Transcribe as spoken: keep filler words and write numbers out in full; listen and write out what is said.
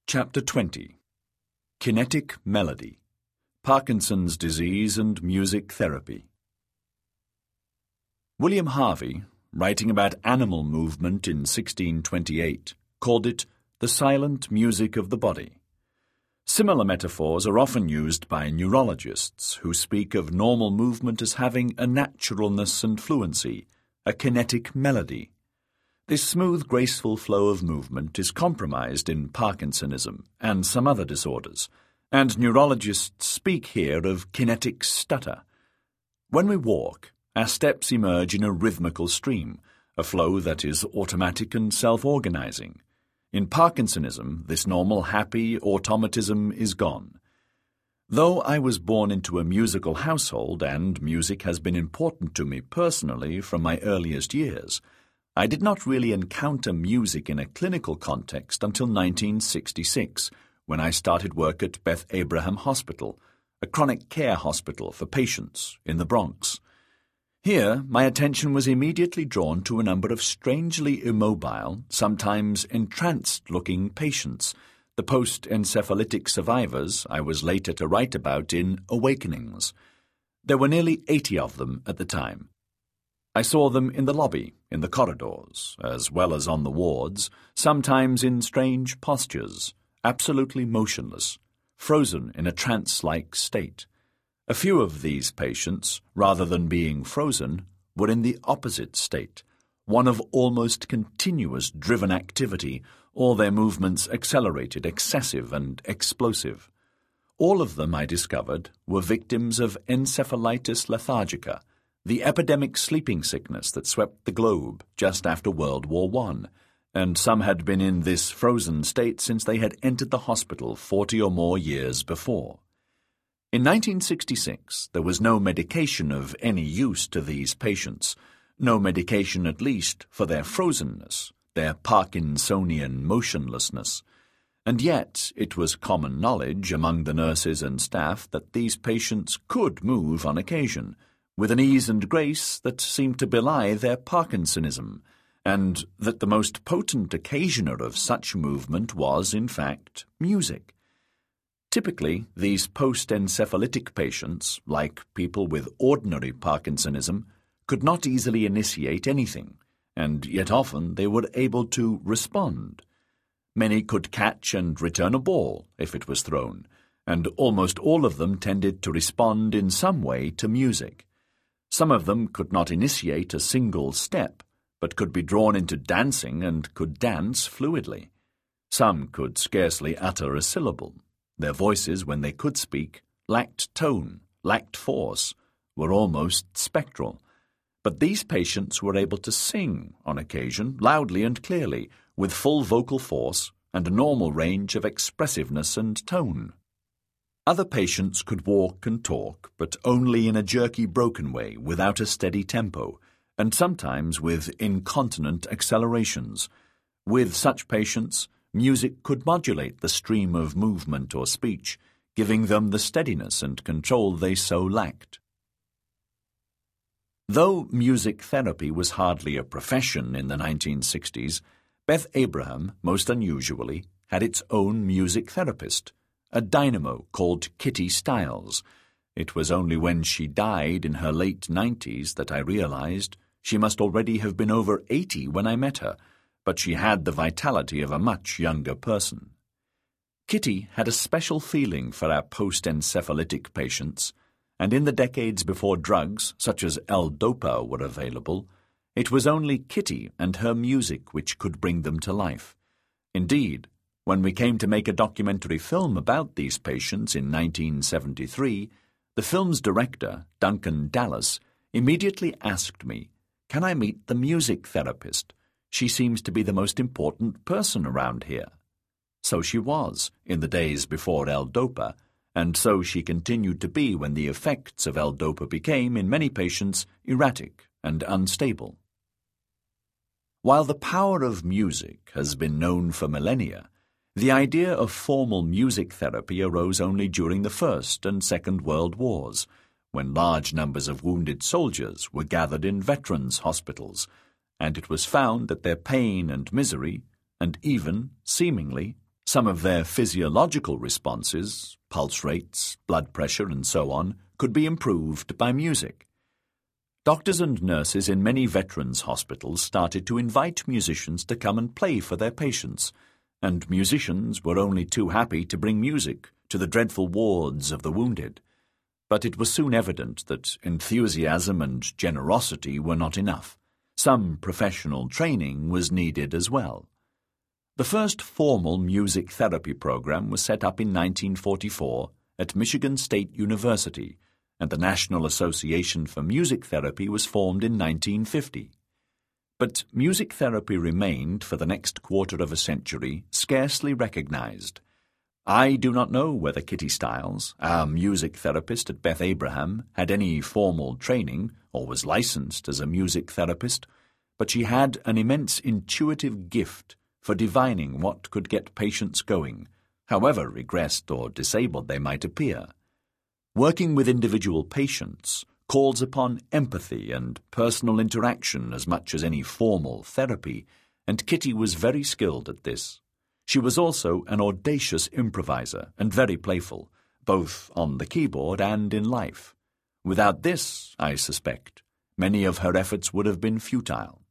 Chapter twenty. Kinetic Melody, Parkinson's Disease and Music Therapy. William Harvey, writing about animal movement in sixteen twenty-eight, called it the silent music of the body. Similar metaphors are often used by neurologists who speak of normal movement as having a naturalness and fluency, a kinetic melody. This smooth, graceful flow of movement is compromised in Parkinsonism and some other disorders, and neurologists speak here of kinetic stutter. When we walk, our steps emerge in a rhythmical stream, a flow that is automatic and self-organizing. In Parkinsonism, this normal, happy automatism is gone. Though I was born into a musical household and music has been important to me personally from my earliest years, I did not really encounter music in a clinical context until nineteen sixty-six, when I started work at Beth Abraham Hospital, a chronic care hospital for patients in the Bronx. Here, my attention was immediately drawn to a number of strangely immobile, sometimes entranced-looking patients, the post-encephalitic survivors I was later to write about in Awakenings. There were nearly eighty of them at the time. I saw them in the lobby, in the corridors, as well as on the wards, sometimes in strange postures, absolutely motionless, frozen in a trance-like state. A few of these patients, rather than being frozen, were in the opposite state, one of almost continuous driven activity, all their movements accelerated, excessive, and explosive. All of them, I discovered, were victims of encephalitis lethargica, the epidemic sleeping sickness that swept the globe just after World War One, and some had been in this frozen state since they had entered the hospital forty or more years before. In nineteen sixty-six, there was no medication of any use to these patients, no medication at least for their frozenness, their Parkinsonian motionlessness. And yet it was common knowledge among the nurses and staff that these patients could move on occasion, with an ease and grace that seemed to belie their Parkinsonism, and that the most potent occasioner of such movement was, in fact, music. Typically, these post-encephalitic patients, like people with ordinary Parkinsonism, could not easily initiate anything, and yet often they were able to respond. Many could catch and return a ball if it was thrown, and almost all of them tended to respond in some way to music. Some of them could not initiate a single step, but could be drawn into dancing and could dance fluidly. Some could scarcely utter a syllable. Their voices, when they could speak, lacked tone, lacked force, were almost spectral. But these patients were able to sing, on occasion, loudly and clearly, with full vocal force and a normal range of expressiveness and tone. Other patients could walk and talk, but only in a jerky, broken way, without a steady tempo, and sometimes with incontinent accelerations. With such patients, music could modulate the stream of movement or speech, giving them the steadiness and control they so lacked. Though music therapy was hardly a profession in the nineteen sixties, Beth Abraham, most unusually, had its own music therapist, a dynamo called Kitty Stiles. It was only when she died in her late nineties that I realized she must already have been over eighty when I met her, but she had the vitality of a much younger person. Kitty had a special feeling for our post-encephalitic patients, and in the decades before drugs such as L-Dopa were available, it was only Kitty and her music which could bring them to life. Indeed, when we came to make a documentary film about these patients in nineteen seventy-three, the film's director, Duncan Dallas, immediately asked me, "Can I meet the music therapist? She seems to be the most important person around here." So she was, in the days before L-Dopa, and so she continued to be when the effects of L-Dopa became, in many patients, erratic and unstable. While the power of music has been known for millennia, the idea of formal music therapy arose only during the First and Second World Wars, when large numbers of wounded soldiers were gathered in veterans' hospitals, and it was found that their pain and misery, and even, seemingly, Some of their physiological responses, pulse rates, blood pressure, and so on, could be improved by music. Doctors and nurses in many veterans' hospitals started to invite musicians to come and play for their patients, and musicians were only too happy to bring music to the dreadful wards of the wounded. But it was soon evident that enthusiasm and generosity were not enough. Some professional training was needed as well. The first formal music therapy program was set up in nineteen forty-four at Michigan State University, and the National Association for Music Therapy was formed in nineteen fifty. But music therapy remained, for the next quarter of a century, scarcely recognized. I do not know whether Kitty Stiles, our music therapist at Beth Abraham, had any formal training or was licensed as a music therapist, but she had an immense intuitive gift for divining what could get patients going, however regressed or disabled they might appear. Working with individual patients calls upon empathy and personal interaction as much as any formal therapy, and Kitty was very skilled at this. She was also an audacious improviser and very playful, both on the keyboard and in life. Without this, I suspect, many of her efforts would have been futile.